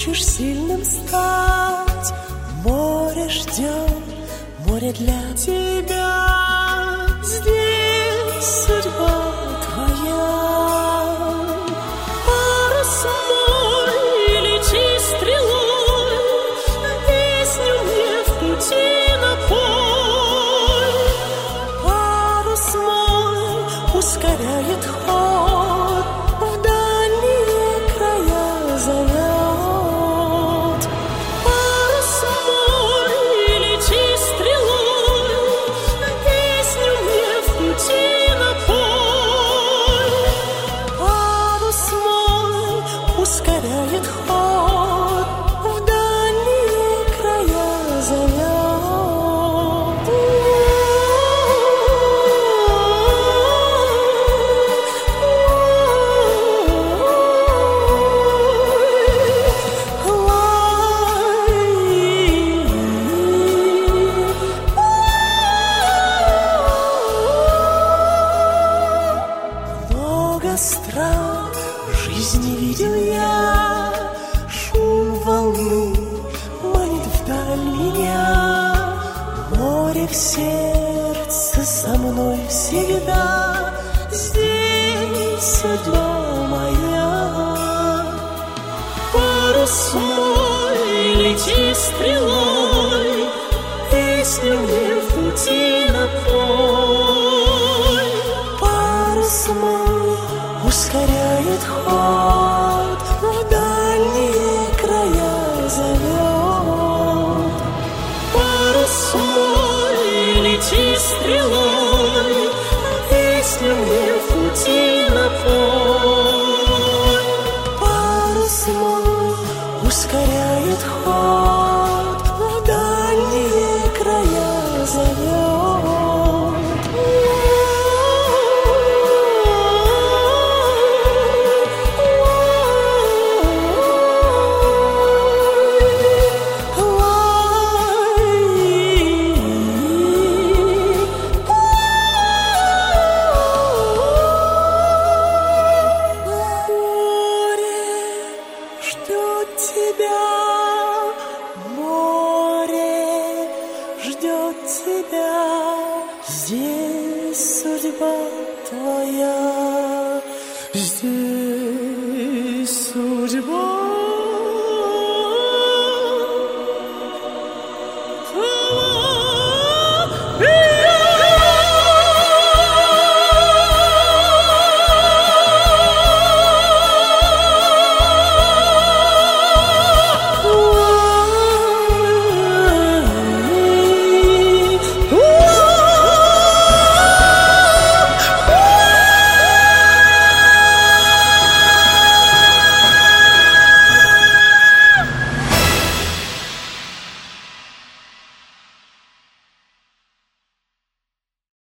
хочешь сильным стать, море ждет, море для тебя. Здесь судьба твоя. Парус мой, лети стрелой, песню мне в пути напой. Парус мой ускоряет ход, в дальние края зовет. Парус мой, лети стрелой, песню мне в пути напой. Парус мой ускоряет ход, в дальние края зовет. Много стран в жизни видел я, шум волны манит вдаль меня. Море в сердце со мной всегда, здесь судьба моя. Парус мой, лети стрелой, песню мне в пути напой. Парус мой ускоряет ход, в дальние края зовет. Парус мой, лети стрелой, песню мне в пути напой. Парус мой ускоряет ход, в дальние края зовет. Море ждет тебя, здесь судьба